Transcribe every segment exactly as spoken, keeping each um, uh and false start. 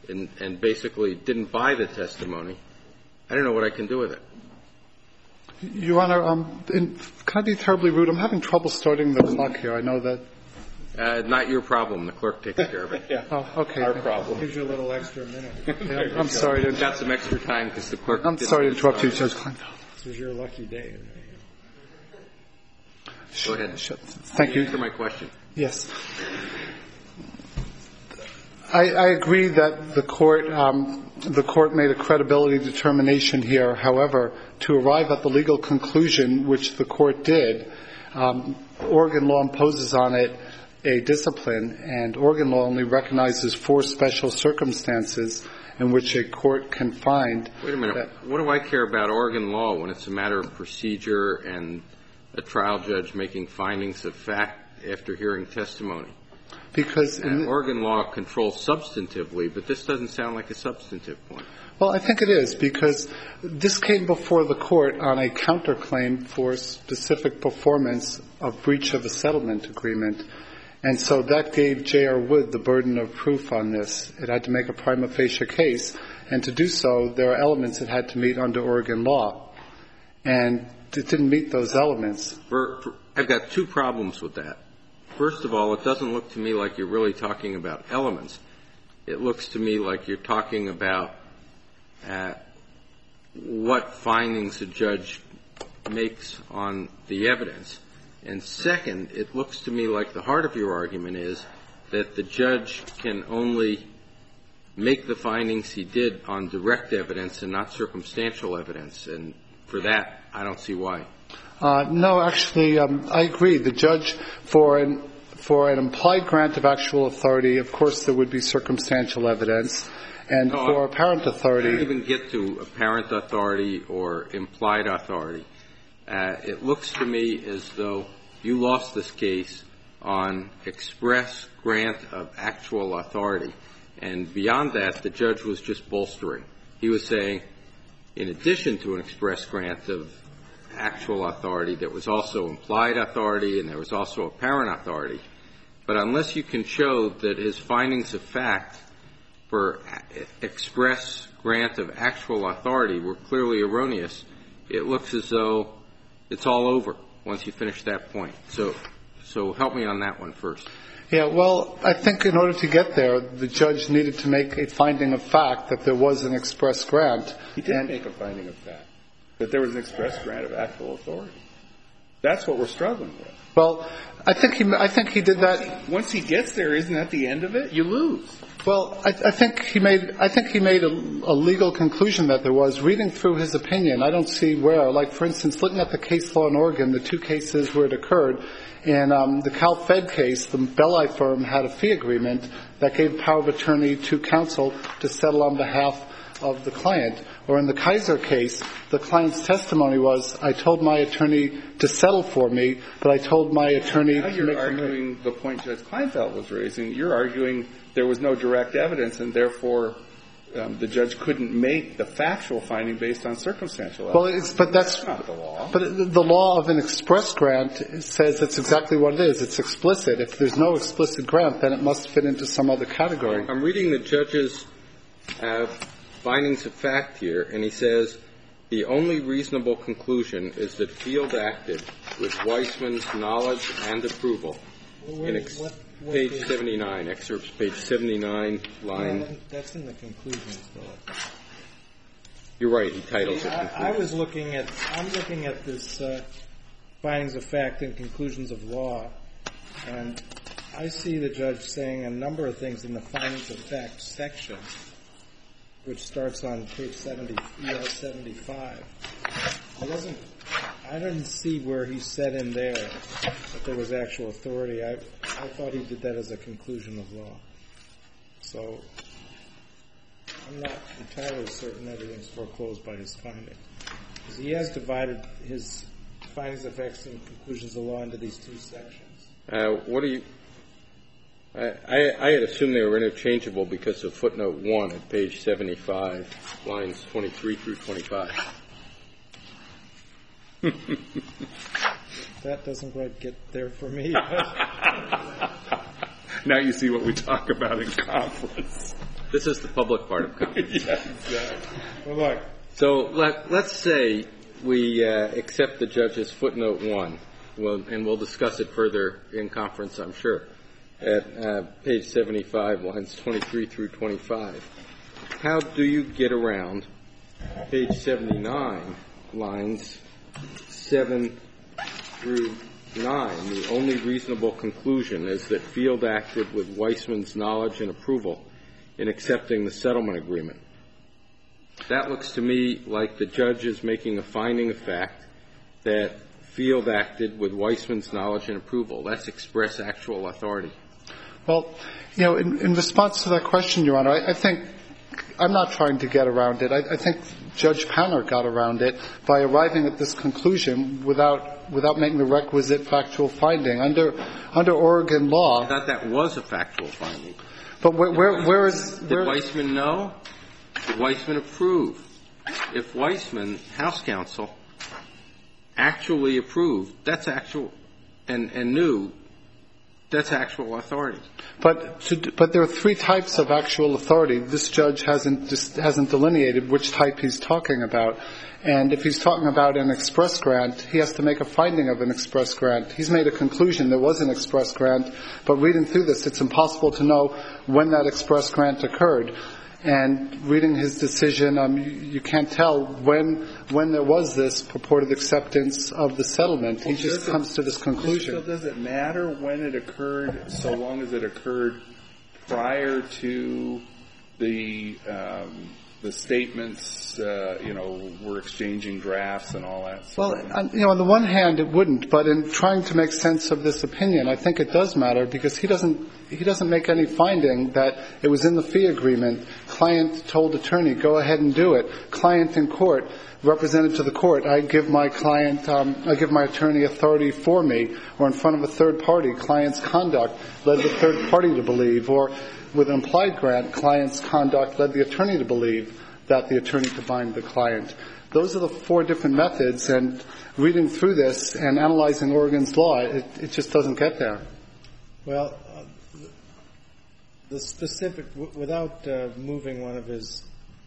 and, and basically didn't buy the testimony, I don't know what I can do with it. Your Honor, um, in, can I be terribly rude? I'm having trouble starting the clock here. I know that. Uh, not your problem. The clerk takes care of it. Yeah. Oh, okay. Our problem. Here's your little extra minute. Yeah, I'm sorry to. Got some extra time because the clerk. I'm sorry to interrupt you, Judge Kleinfeld. This was your lucky day. Go ahead. Thank you. Answer my question. Yes. I, I agree that the court, um, the court made a credibility determination here. However, to arrive at the legal conclusion, which the court did, um, Oregon law imposes on it a discipline, and Oregon law only recognizes four special circumstances in which a court can find. Wait a minute. What do I care about Oregon law when it's a matter of procedure and a trial judge making findings of fact after hearing testimony? Because in Oregon law controls substantively, but this doesn't sound like a substantive point. Well, I think it is, because this came before the court on a counterclaim for specific performance of breach of a settlement agreement. And so that gave J R. Wood the burden of proof on this. It had to make a prima facie case, and to do so, there are elements it had to meet under Oregon law. And it didn't meet those elements. For, for, I've got two problems with that. First of all, it doesn't look to me like you're really talking about elements. It looks to me like you're talking about uh, what findings a judge makes on the evidence. And second, it looks to me like the heart of your argument is that the judge can only make the findings he did on direct evidence and not circumstantial evidence. And for that, I don't see why. Uh, no, actually, um, I agree. The judge, for an for an implied grant of actual authority, of course, there would be circumstantial evidence, and no, for apparent authority, I don't even get to apparent authority or implied authority. Uh, it looks to me as though you lost this case on express grant of actual authority, and beyond that, the judge was just bolstering. He was saying, in addition to an express grant of actual authority, there was also implied authority and there was also apparent authority. But unless you can show that his findings of fact for express grant of actual authority were clearly erroneous, it looks as though it's all over once you finish that point. So, so help me on that one first. Yeah, well, I think in order to get there, the judge needed to make a finding of fact that there was an express grant. He did make a finding of fact that there was an express grant of actual authority. That's what we're struggling with. Well, I think he, I think he did that. Once he gets there, isn't that the end of it? You lose. Well, I, I think he made, I think he made a, a legal conclusion that there was. Reading through his opinion, I don't see where. Like, for instance, looking at the case law in Oregon, the two cases where it occurred. In um, the CalFed case, the Belli firm had a fee agreement that gave power of attorney to counsel to settle on behalf of the client. Or in the Kaiser case, the client's testimony was, I told my attorney to settle for me, but I told my attorney now to you're make arguing the point Judge Kleinfeld was raising. You're arguing there was no direct evidence, and therefore um, the judge couldn't make the factual finding based on circumstantial evidence. Well, it's, but that's, that's not the law. But the law of an express grant says that's exactly what it is. It's explicit. If there's no explicit grant, then it must fit into some other category. I'm reading the judge's uh, findings of fact here, and he says, the only reasonable conclusion is that Field acted with Weissman's knowledge and approval. Well, in ex- what, what page is, seventy-nine, excerpts page seventy-nine, line. No, that's in the conclusions, though. You're right. He titles it. I, I was looking at. I'm looking at this uh, findings of fact and conclusions of law, and I see the judge saying a number of things in the findings of fact section, which starts on page seventy, E R seventy-five. I wasn't. I didn't see where he said in there that there was actual authority. I I thought he did that as a conclusion of law. So I'm not entirely certain everything's foreclosed by his findings, because he has divided his findings of facts and conclusions of law into these two sections. Uh, what do you? I, I, I had assumed they were interchangeable because of footnote one at page seventy-five, lines twenty-three through twenty-five. That doesn't quite get there for me. Now you see what we talk about in conference. This is the public part of confidence. Yeah, exactly. Well, look. So let, let's say we uh, accept the judge's footnote one, well, and we'll discuss it further in conference, I'm sure, at uh, page seventy-five, lines twenty-three through twenty-five. How do you get around page seventy-nine, lines seven through nine? The only reasonable conclusion is that Field acted with Weissman's knowledge and approval in accepting the settlement agreement. That looks to me like the judge is making a finding of fact that Field acted with Weissman's knowledge and approval. That's express actual authority. Well, you know, in, in response to that question, Your Honor, I, I think I'm not trying to get around it. I, I think Judge Panner got around it by arriving at this conclusion without without making the requisite factual finding. Under under Oregon law, I thought that was a factual finding. But where where, where is Did where, Weissman know? Did Weissman approve? If Weissman, House counsel, actually approved, that's actual, and, and knew, that's actual authority. But to, but there are three types of actual authority. This judge hasn't just, hasn't delineated which type he's talking about. And if he's talking about an express grant, he has to make a finding of an express grant. He's made a conclusion there was an express grant, but reading through this, it's impossible to know when that express grant occurred. And reading his decision, um, you, you can't tell when when there was this purported acceptance of the settlement. He just comes to this conclusion. So does it matter when it occurred, so long as it occurred prior to the um, the statements? Uh, you know, we're exchanging drafts and all that. Well, on, you know, on the one hand, it wouldn't, but in trying to make sense of this opinion, I think it does matter because he doesn't he doesn't make any finding that it was in the fee agreement. Client told attorney, go ahead and do it. Client in court represented to the court, I give my client, um, I give my attorney authority for me, or in front of a third party, client's conduct led the third party to believe, or with an implied grant, client's conduct led the attorney to believe that the attorney could bind the client. Those are the four different methods, and reading through this and analyzing Oregon's law, it, it just doesn't get there. Well, uh, the specific, w- without uh, moving one of his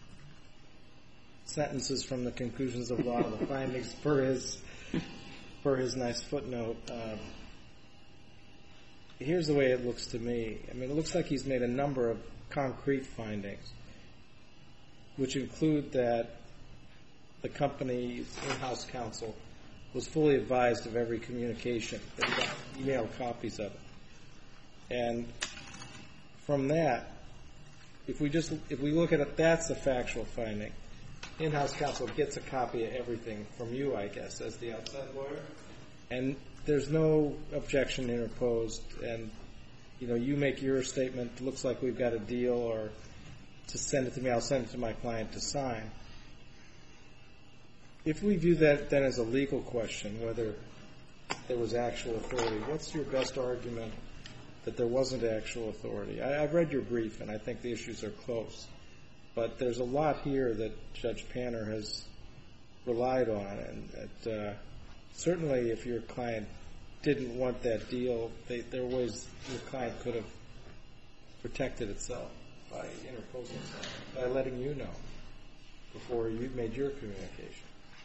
sentences from the conclusions of law to the findings per his per his nice footnote, um, here's the way it looks to me. I mean, it looks like he's made a number of concrete findings, which include that the company's in-house counsel was fully advised of every communication. They got email copies of it. And from that, if we just, if we look at it, that's a factual finding. In-house counsel gets a copy of everything from you, I guess, as the outside lawyer. And there's no objection interposed. And, you know, you make your statement, looks like we've got a deal, or to send it to me, I'll send it to my client to sign. If we view that then as a legal question, whether there was actual authority, what's your best argument that there wasn't actual authority? I, I've read your brief, and I think the issues are close. But there's a lot here that Judge Panner has relied on, and that uh, certainly if your client didn't want that deal, they, there are ways your client could have protected itself by interposing something, by letting you know before you made your communication.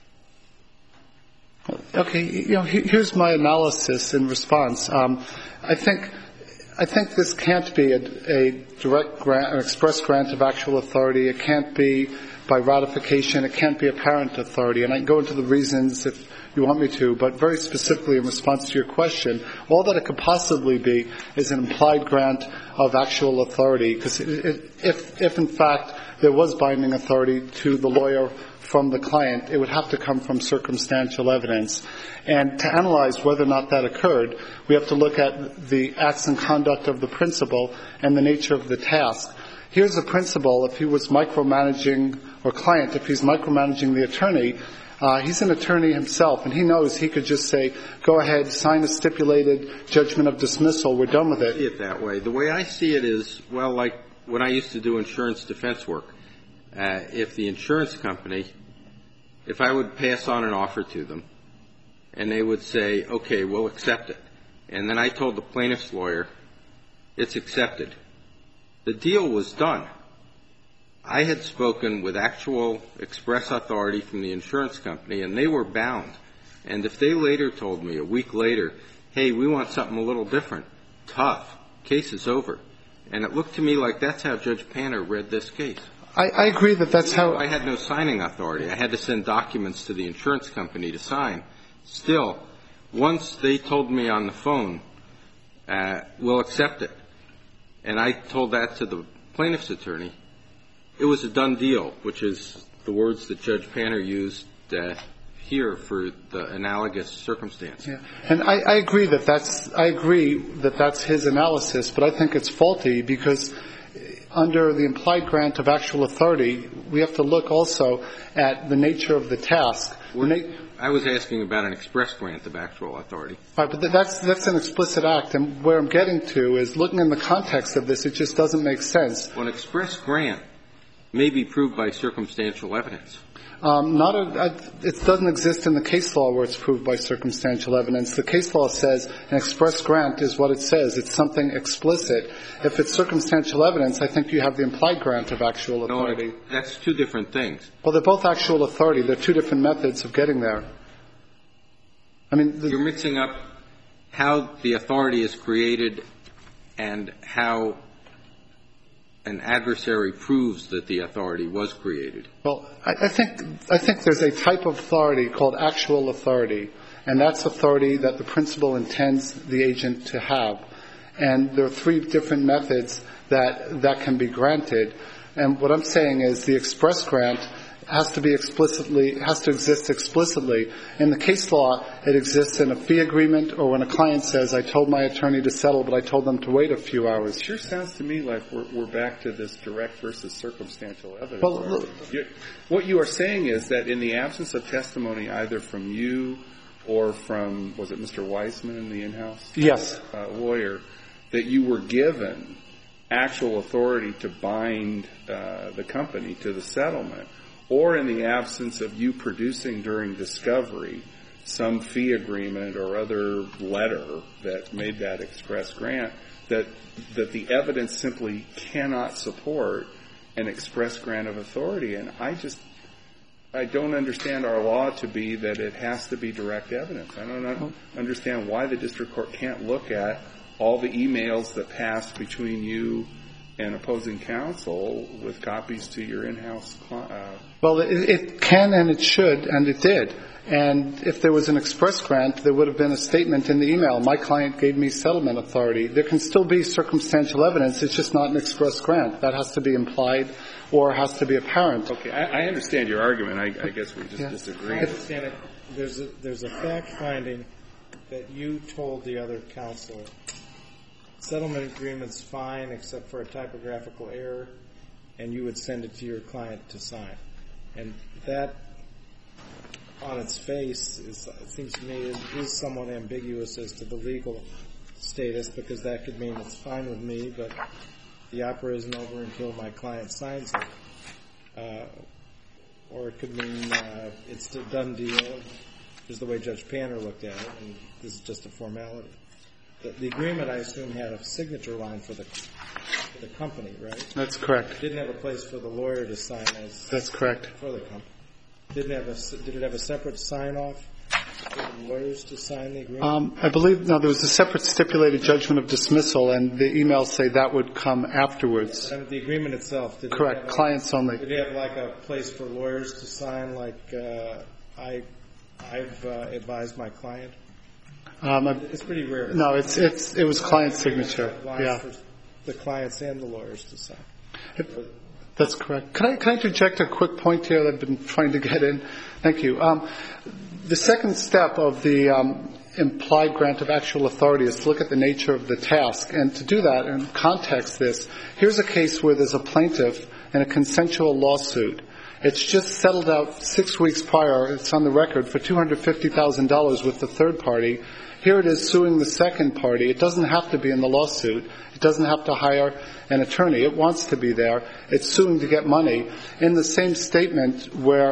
Okay, you know, here's my analysis in response. Um, I think, I think this can't be a, a direct grant, an express grant of actual authority. It can't be by ratification. It can't be apparent authority. And I can go into the reasons if you want me to, but very specifically in response to your question, all that it could possibly be is an implied grant of actual authority, because if, if in fact there was binding authority to the lawyer from the client, it would have to come from circumstantial evidence. And to analyze whether or not that occurred, we have to look at the acts and conduct of the principal and the nature of the task. Here's the principal, if he was micromanaging, or client, if he's micromanaging the attorney, uh, he's an attorney himself, and he knows he could just say, go ahead, sign a stipulated judgment of dismissal, we're done with it. I see it that way. The way I see it is, well, like when I used to do insurance defense work, uh, if the insurance company, if I would pass on an offer to them, and they would say, okay, we'll accept it, and then I told the plaintiff's lawyer, it's accepted, the deal was done. I had spoken with actual express authority from the insurance company, and they were bound. And if they later told me, a week later, hey, we want something a little different, tough, case is over. And it looked to me like that's how Judge Panner read this case. I, I agree that that's how... I had no signing authority. I had to send documents to the insurance company to sign. Still, once they told me on the phone, uh, we'll accept it, and I told that to the plaintiff's attorney, it was a done deal, which is the words that Judge Panner used uh, here for the analogous circumstance. Yeah. And I, I agree that that's I agree that that's his analysis, but I think it's faulty because under the implied grant of actual authority, we have to look also at the nature of the task. Na- I was asking about an express grant of actual authority. Right, but that's that's an explicit act, and where I'm getting to is looking in the context of this, it just doesn't make sense. Well, an express grant may be proved by circumstantial evidence. Um, not a, it doesn't exist in the case law where it's proved by circumstantial evidence. The case law says an express grant is what it says. It's something explicit. If it's circumstantial evidence, I think you have the implied grant of actual authority. No, that's two different things. Well, they're both actual authority. They're two different methods of getting there. I mean, the, you're mixing up how the authority is created and how an adversary proves that the authority was created. Well, I, I think I think there's a type of authority called actual authority, and that's authority that the principal intends the agent to have. And there are three different methods that that can be granted. And what I'm saying is the express grant has to be explicitly, has to exist explicitly. In the case law, it exists in a fee agreement or when a client says, I told my attorney to settle, but I told them to wait a few hours. It sure sounds to me like we're, we're back to this direct versus circumstantial evidence. Well, look, what you are saying is that in the absence of testimony either from you or from, was it Mister Weissman, the in-house yes. uh, lawyer, that you were given actual authority to bind uh, the company to the settlement, or in the absence of you producing during discovery some fee agreement or other letter that made that express grant, that that the evidence simply cannot support an express grant of authority. And I just, I don't understand our law to be that it has to be direct evidence. I don't understand why the district court can't look at all the emails that passed between you and opposing counsel with copies to your in-house client. Uh, well, it, it can and it should, and it did. And if there was an express grant, there would have been a statement in the email, my client gave me settlement authority. There can still be circumstantial evidence. It's just not an express grant. That has to be implied or has to be apparent. Okay, I, I understand your argument. I, I guess we just yeah. disagree. I understand it. There's a, there's a fact finding that you told the other counsel settlement agreement's fine except for a typographical error, and you would send it to your client to sign. And that, on its face, is, it seems to me, is, is somewhat ambiguous as to the legal status, because that could mean it's fine with me, but the opera isn't over until my client signs it. Uh, or it could mean uh, it's a done deal, is the way Judge Panner looked at it, and this is just a formality. The, the agreement, I assume, had a signature line for the for the company, right? That's correct. It didn't have a place for the lawyer to sign as That's correct. for the company. Didn't have a, did it have a separate sign-off for the lawyers to sign the agreement? Um, I believe, no, there was a separate stipulated judgment of dismissal, and the emails say that would come afterwards. And the agreement itself, did Correct. it have Clients a, only. Did it have like a place for lawyers to sign, like uh, I, I've uh, advised my client? Um, I, It's pretty rare. no, it's it's it was client signature. Lines Yeah, for the clients and the lawyers to sign. that's correct. Can I can I interject a quick point here that I've been trying to get in? Thank you. Um, the second step of the um, implied grant of actual authority is to look at the nature of the task, and to do that and context this. Here's a case where there's a plaintiff in a consensual lawsuit. It's just settled out six weeks prior. It's on the record for two hundred fifty thousand dollars with the third party. Here it is suing the second party. It doesn't have to be in the lawsuit. It doesn't have to hire an attorney. It wants to be there. It's suing to get money. In the same statement where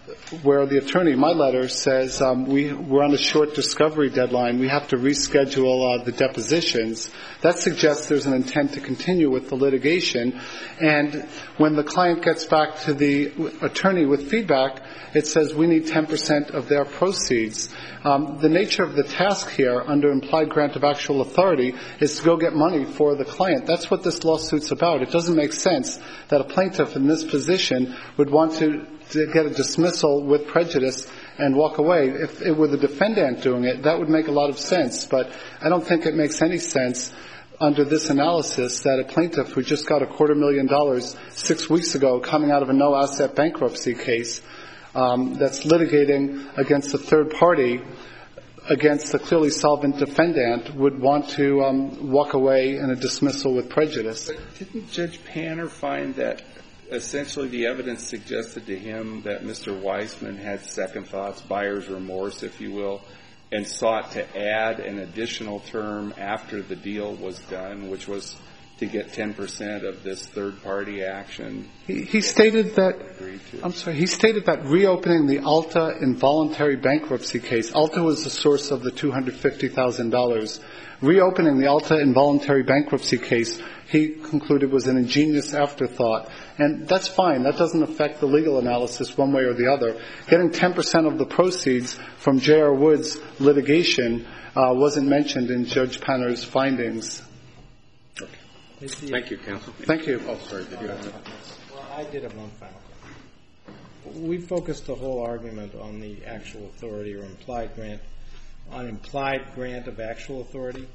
where the attorney, my letter, says um, we, we're on a short discovery deadline. We have to reschedule uh, the depositions. That suggests there's an intent to continue with the litigation. And when the client gets back to the attorney with feedback, it says we need ten percent of their proceeds. Um, the nature of the task here under implied grant of actual authority is to go get money for the client. That's what this lawsuit's about. It doesn't make sense that a plaintiff in this position would want to, to get a dismissal with prejudice and walk away. If it were the defendant doing it, that would make a lot of sense. But I don't think it makes any sense under this analysis that a plaintiff who just got a quarter million dollars six weeks ago coming out of a no-asset bankruptcy case um, that's litigating against a third party against a clearly solvent defendant would want to um, walk away in a dismissal with prejudice. But didn't Judge Panner find that essentially the evidence suggested to him that Mister Weissman had second thoughts, buyer's remorse, if you will, and sought to add an additional term after the deal was done, which was to get ten percent of this third-party action? He, he stated that, I'm sorry, he stated that reopening the Alta involuntary bankruptcy case, Alta was the source of the two hundred fifty thousand dollars. Reopening the Alta involuntary bankruptcy case, he concluded was an ingenious afterthought. And that's fine. That doesn't affect the legal analysis one way or the other. Getting ten percent of the proceeds from J R. Wood's litigation uh, wasn't mentioned in Judge Panner's findings. Okay. Thank you, counsel. Thank you. Oh, sorry. Did you have Well, I did have one final question. We focused the whole argument on the actual authority or implied grant, on implied grant of actual authority.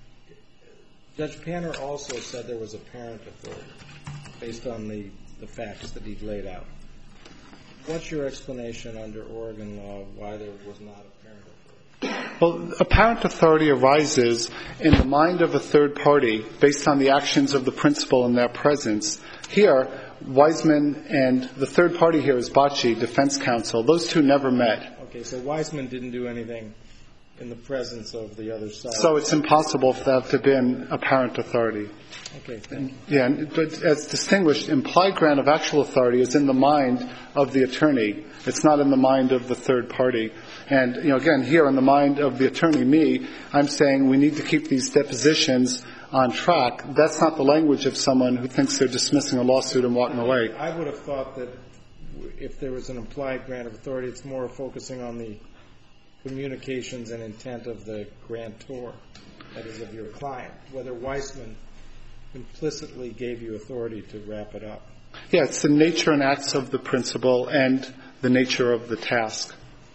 Judge Panner also said there was apparent authority based on the, the facts that he'd laid out. What's your explanation under Oregon law of why there was not apparent authority? Well, apparent authority arises in the mind of a third party based on the actions of the principal in their presence. Here, Wiseman and the third party here is Bocci, defense counsel. Those two never met. Okay, so Wiseman didn't do anything in the presence of the other side. So it's impossible for that to have been apparent authority. Okay, thank you. Yeah, but as distinguished, implied grant of actual authority is in the mind of the attorney. It's not in the mind of the third party. And, you know, again, here in the mind of the attorney, me, I'm saying we need to keep these depositions on track. That's not the language of someone who thinks they're dismissing a lawsuit and walking away. I would have thought that if there was an implied grant of authority, it's more focusing on the communications and intent of the grantor, that is, of your client, whether Weissman implicitly gave you authority to wrap it up. Yeah, it's the nature and acts of the principal and the nature of the task.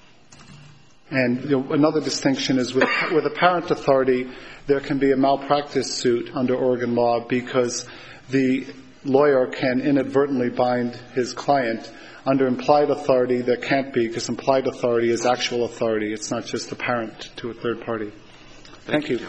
And you know, another distinction is with, with apparent authority, there can be a malpractice suit under Oregon law because the lawyer can inadvertently bind his client. Under implied authority, there can't be, because implied authority is actual authority. It's not just apparent to a third party. Thank, Thank you.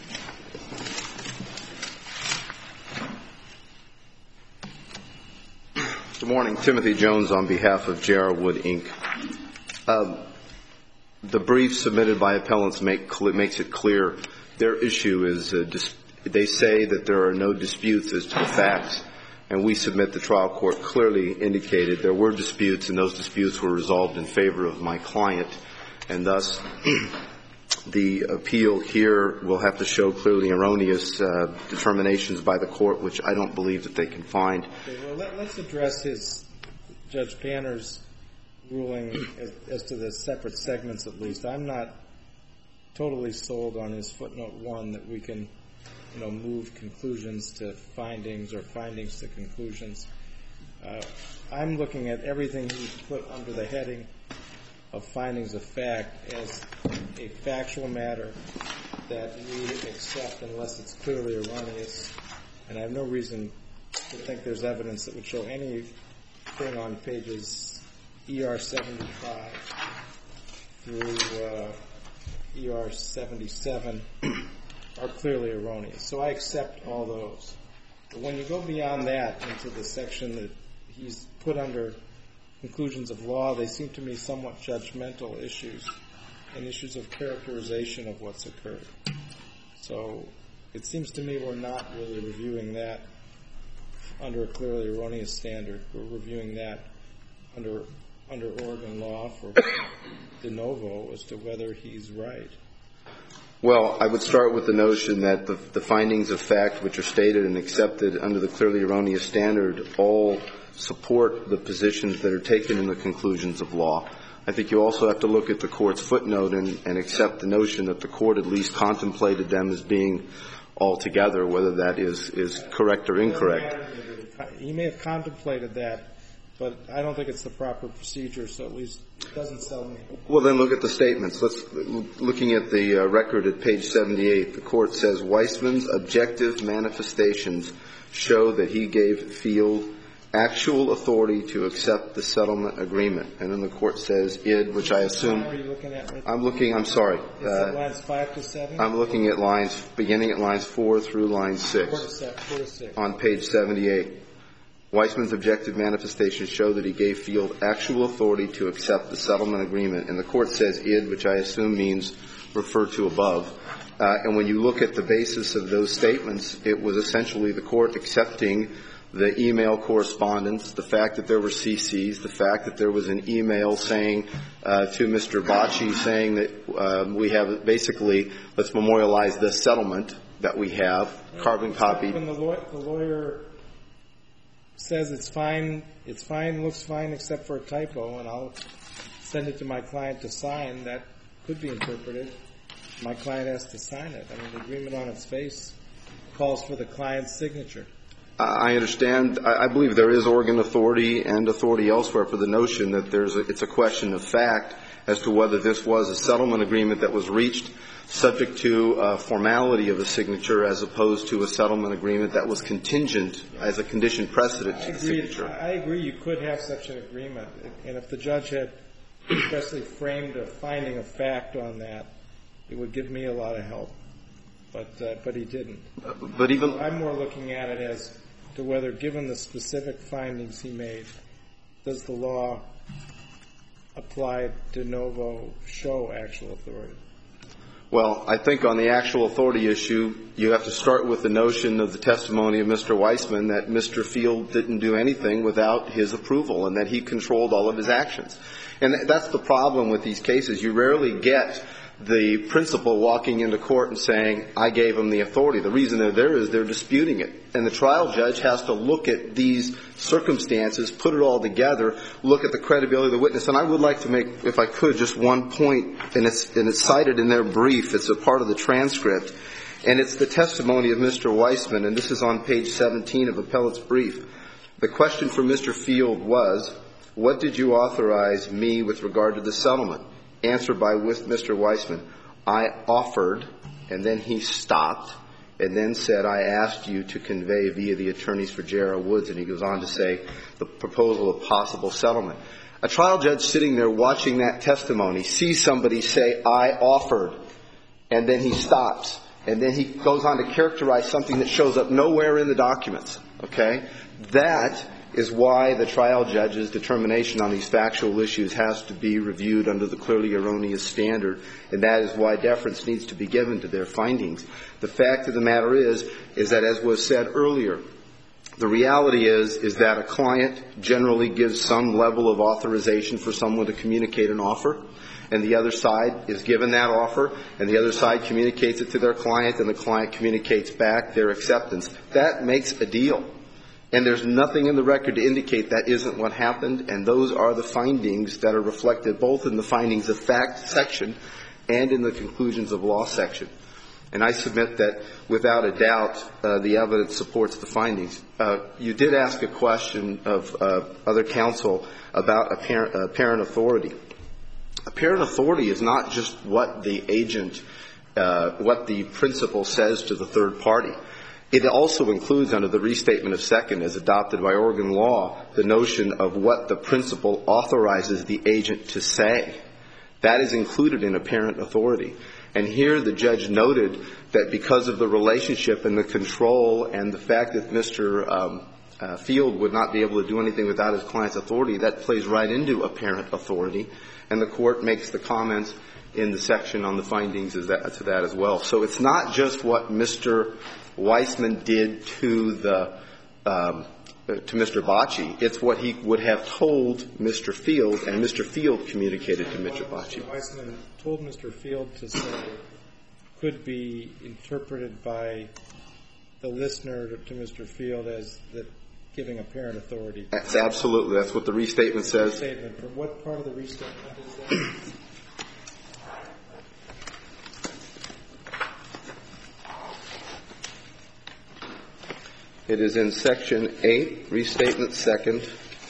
you. Good morning. Timothy Jones on behalf of J R. Wood, Incorporated. Um, the brief submitted by appellants make cl- makes it clear their issue is uh, dis- they say that there are no disputes as to the facts. And we submit the trial court clearly indicated there were disputes, and those disputes were resolved in favor of my client. And thus, the appeal here will have to show clearly erroneous uh, determinations by the court, which I don't believe that they can find. Okay, well, let, let's address his, Judge Panner's ruling as, as to the separate segments at least. I'm not totally sold on his footnote one that we can you know, move conclusions to findings or findings to conclusions. Uh, I'm looking at everything he's put under the heading of findings of fact as a factual matter that we accept unless it's clearly erroneous. And I have no reason to think there's evidence that would show anything on pages E R seventy-five through uh, E R seventy-seven are clearly erroneous. So I accept all those. But when you go beyond that into the section that he's put under conclusions of law, they seem to me somewhat judgmental issues and issues of characterization of what's occurred. So it seems to me we're not really reviewing that under a clearly erroneous standard. We're reviewing that under under Oregon law for de novo as to whether he's right. Well, I would start with the notion that the, the findings of fact which are stated and accepted under the clearly erroneous standard all support the positions that are taken in the conclusions of law. I think you also have to look at the Court's footnote and, and accept the notion that the Court at least contemplated them as being altogether, whether that is, is correct or incorrect. He may have contemplated that, but I don't think it's the proper procedure, so at least it doesn't sell me. Well, then look at the statements. Let's, looking at the uh, record at page seventy-eight, the Court says Weissman's objective manifestations show that he gave Field actual authority to accept the settlement agreement. And then the Court says id, which I assume. What are you looking at? Right I'm looking, I'm sorry. Is uh, it lines five to seven? I'm looking at lines, beginning at lines four through line six. Four to seven, four to six. On page seventy-eight. Weissman's objective manifestations show that he gave Field actual authority to accept the settlement agreement. And the Court says id, which I assume means refer to above. Uh, and when you look at the basis of those statements, it was essentially the Court accepting the email correspondence, the fact that there were C Cs, the fact that there was an email saying uh, to Mister Bocci saying that um, we have basically, let's memorialize the settlement that we have, carbon copied. When the lawyer, the lawyer says it's fine, it's fine, looks fine except for a typo, and I'll send it to my client to sign, that could be interpreted. My client has to sign it. I mean, the agreement on its face calls for the client's signature. I understand. I believe there is Oregon authority and authority elsewhere for the notion that there's a, it's a question of fact as to whether this was a settlement agreement that was reached subject to a formality of a signature as opposed to a settlement agreement that was contingent as a condition precedent to the signature. I agree you could have such an agreement. And if the judge had expressly framed a finding of fact on that, it would give me a lot of help. But uh, but he didn't. But even so I'm more looking at it as to whether, given the specific findings he made, does the law apply de novo show actual authority? Well, I think on the actual authority issue, you have to start with the notion of the testimony of Mister Weissman that Mister Field didn't do anything without his approval and that he controlled all of his actions. And that's the problem with these cases. You rarely get the principal walking into court and saying, I gave him the authority. The reason they're there is they're disputing it. And the trial judge has to look at these circumstances, put it all together, look at the credibility of the witness. And I would like to make, if I could, just one point, and it's, and it's cited in their brief. It's a part of the transcript. And it's the testimony of Mister Weissman, and this is on page seventeen of Appellate's brief. The question for Mister Field was, what did you authorize me with regard to the settlement? Answered by with Mister Weissman, I offered, and then he stopped, and then said, I asked you to convey via the attorneys for J R Woods, and he goes on to say the proposal of possible settlement. A trial judge sitting there watching that testimony sees somebody say, I offered, and then he stops, and then he goes on to characterize something that shows up nowhere in the documents. Okay? That is why the trial judge's determination on these factual issues has to be reviewed under the clearly erroneous standard, and that is why deference needs to be given to their findings. The fact of the matter is, is that as was said earlier, the reality is, is that a client generally gives some level of authorization for someone to communicate an offer, and the other side is given that offer, and the other side communicates it to their client, and the client communicates back their acceptance. That makes a deal. And there's nothing in the record to indicate that isn't what happened, and those are the findings that are reflected both in the findings of fact section and in the conclusions of law section. And I submit that, without a doubt, uh, the evidence supports the findings. Uh, you did ask a question of uh, other counsel about apparent, uh, apparent authority. Apparent authority is not just what the agent, uh, what the principal says to the third party. It also includes, under the restatement of second as adopted by Oregon law, the notion of what the principal authorizes the agent to say. That is included in apparent authority. And here the judge noted that because of the relationship and the control and the fact that Mister Um, uh, Field would not be able to do anything without his client's authority, that plays right into apparent authority. And the court makes the comments in the section on the findings as that, to that as well. So it's not just what Mister Weissman did to the um, uh, to Mister Bocci. It's what he would have told Mister Field, and Mister Field communicated to Mister Bocci. Mister Weissman told Mister Field to say could be interpreted by the listener to Mister Field as the giving apparent authority. That's absolutely. That's what the restatement says. Restatement. From what part of the restatement is that? It is in Section eight, Restatement Second.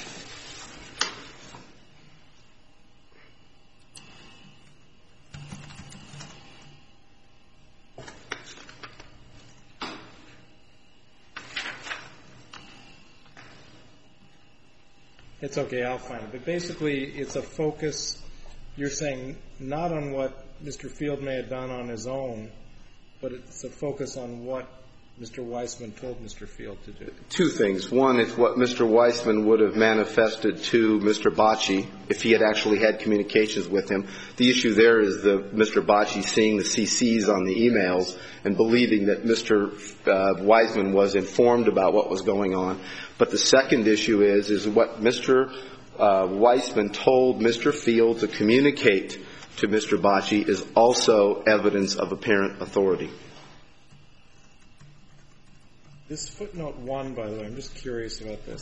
It's okay, I'll find it. But basically, it's a focus, you're saying, not on what Mister Field may have done on his own, but it's a focus on what Mister Weissman told Mister Field to do. Two things. One is what Mister Weissman would have manifested to Mister Bocci if he had actually had communications with him. The issue there is the Mister Bocci seeing the C Cs on the emails and believing that Mister Uh, Weissman was informed about what was going on. But the second issue is, is what Mister Uh, Weissman told Mister Field to communicate to Mister Bocci is also evidence of apparent authority. This footnote one, by the way, I'm just curious about this.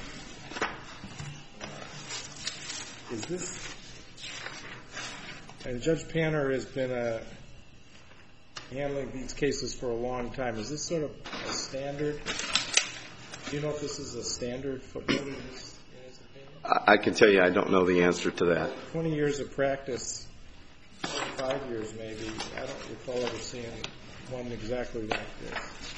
Is this, and Judge Panner has been uh, handling these cases for a long time. Is this sort of a standard? Do you know if this is a standard footnote in his, in his opinion? I, I can tell you I don't know the answer to that. Twenty years of practice, five years maybe, I don't recall ever seeing one exactly like this.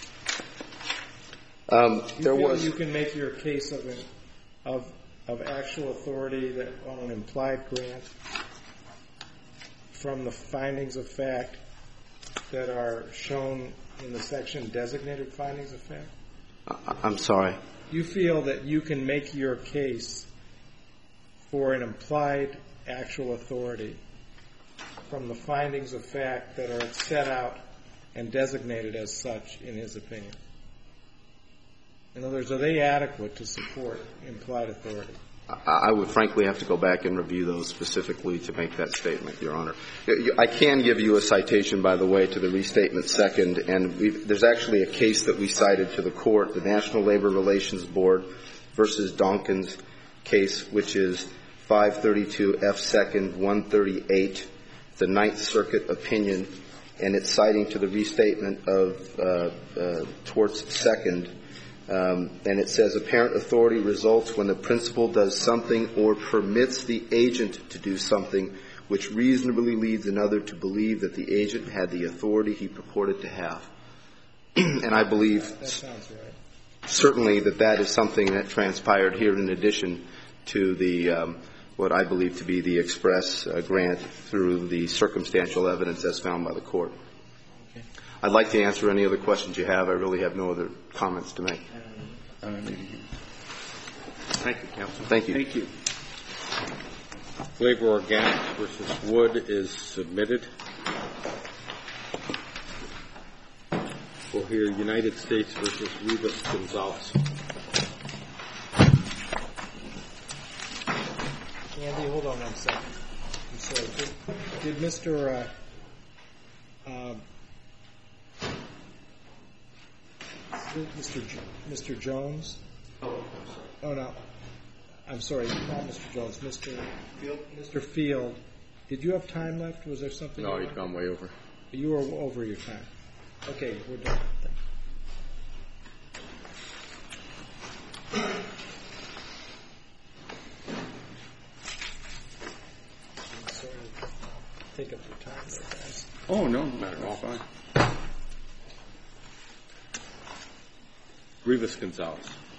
Um, there you feel was. You can make your case of an, of of actual authority that on an implied grant from the findings of fact that are shown in the section designated findings of fact. I, I'm sorry. You feel that you can make your case for an implied actual authority from the findings of fact that are set out and designated as such in his opinion. In other words, are they adequate to support implied authority? I would frankly have to go back and review those specifically to make that statement, Your Honor. I can give you a citation, by the way, to the Restatement Second, and we've, there's actually a case that we cited to the court, the National Labor Relations Board versus Donkin's case, which is five thirty-two F Second one thirty-eight, the Ninth Circuit opinion, and it's citing to the Restatement of uh, uh, Torts Second. Um, and it says apparent authority results when the principal does something or permits the agent to do something which reasonably leads another to believe that the agent had the authority he purported to have. And I believe that sounds right. Certainly that that is something that transpired here in addition to the um, what I believe to be the express uh, grant through the circumstantial evidence as found by the court. Okay. I'd like to answer any other questions you have. I really have no other comments to make. Uh, Thank you, counsel. Thank you. Thank you. Flavor Organics versus Wood is submitted. We'll hear United States versus Rivas Gonzalez. Andy, hold on one second. I'm sorry. Did, did Mister Uh, uh, Mister Jo- Mister Jones? Oh, oh no. I'm sorry, not Mister Jones. Mister Field. Mister Field. Did you have time left? Was there something? No, you you've gone way over. You were over your time. Okay, we're done. Thanks. I'm sorry to take up your time there, guys. Oh, no, not at all. Fine. Rivas Gonzalez.